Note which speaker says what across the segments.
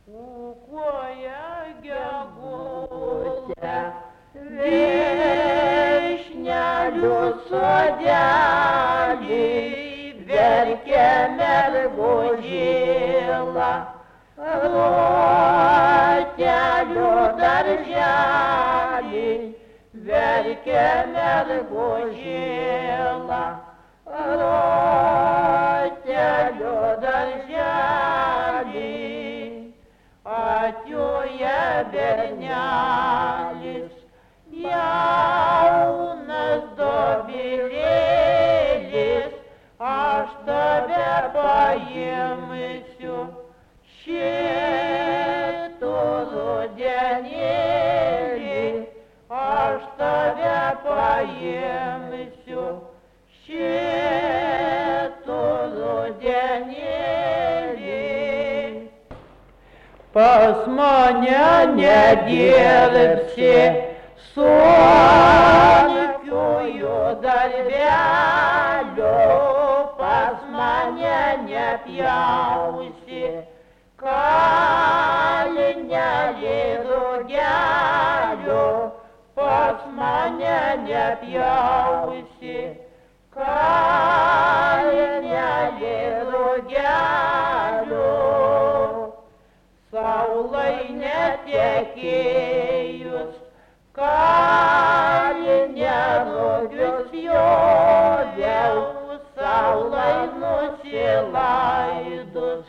Speaker 1: Pūkuoja gegutė, vyšnelių sodelį, verkia mergužėla, rotelių darželį, verkia mergužėla, rotelių darželį. Atjoja bernelis, jaunas dobilėlis, aš tave paimsiu šitų rudenėlį, aš tave paimsiu šitų rudenėlį. Pas mane nedirbsi, sunkiųjų darbelių, pas mane nepjausi, kalinelį rugelių, pas mane nepjausi, kalinelį rugelių. Saulai netekėjus, kalinę rugius joviau, saulai nusilaidus,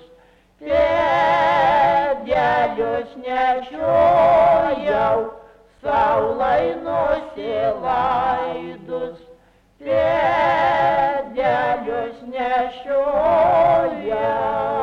Speaker 1: pėdelius nešiojau, saulai nusilaidus, pėdelius nešiojau.